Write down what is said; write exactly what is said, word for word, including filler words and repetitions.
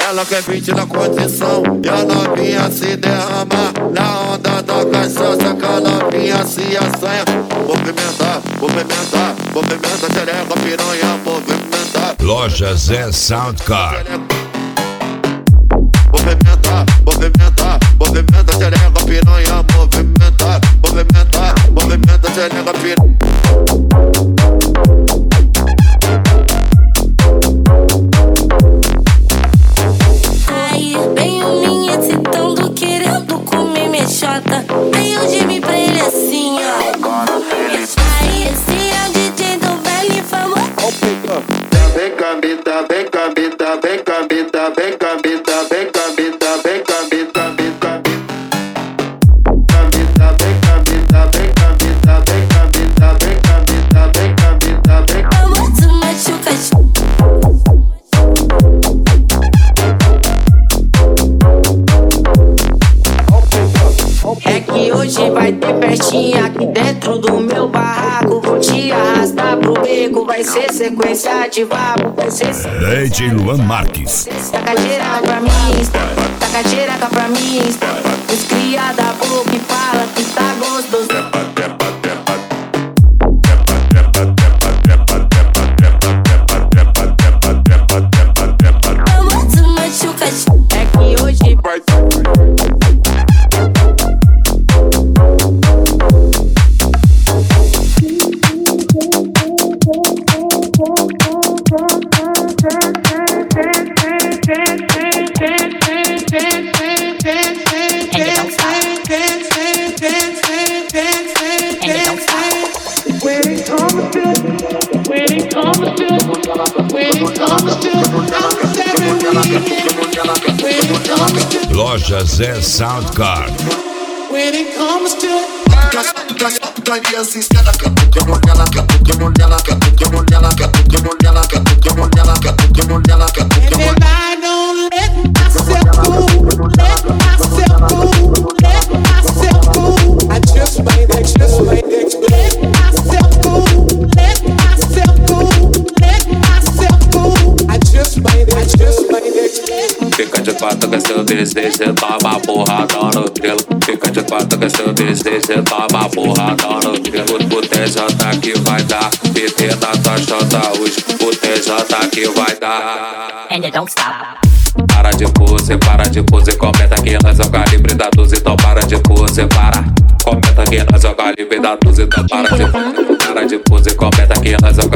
Ela quer vinte na condição e a novinha se derrama na onda da cachaça, que a novinha se assanha. Movimentar, movimentar, movimenta, xereca, piranha, movimentar. Loja Zé Soundcar. Movimentar, movimentar, movimenta, xereca, piranha, movimentar, movimentar, movimenta, xereca, piranha. Aí eu gemi pra ele assim, ó. Aí esse é o D J do baile famoso. Vem cambita, vem cambita, vem cambita, vem cambita, vem cambita, vem cambita, vem cambita, vem cambita, vem cambita, vem cambita, vem cambita, vem cambita, vem cambita. Famoso machuca. É que hoje vai ter festinha aqui dentro do meu barraco. Vou te arrastar pro beco, vai ser sequência de vapo. Vai ser D J Luan Marques. taca xereca pra mim, taca xereca pra mim. Os cria da boca e fala que tá gostoso. Famoso machuca. É que hoje vai Loja Zé Soundcar. When it comes to and I don't let myself go, let myself go, let myself go. I just made it, just made it. Let myself go, let myself go, let myself go. I just made it, I just made it. Fica de quatro que seu desejo, toma porrada no grilo. Fica de quatro que seu desejo, toma porrada no grilo. O T J que vai dar, P T na tua chota hoje. O T J que vai dar. And it don't stop. Para de pose, para de pose, comenta que nós é o calibre da doze, então para de pose, para. Comenta que nós é o calibre da doze, então para de pose. Para de pose, comenta que nós é o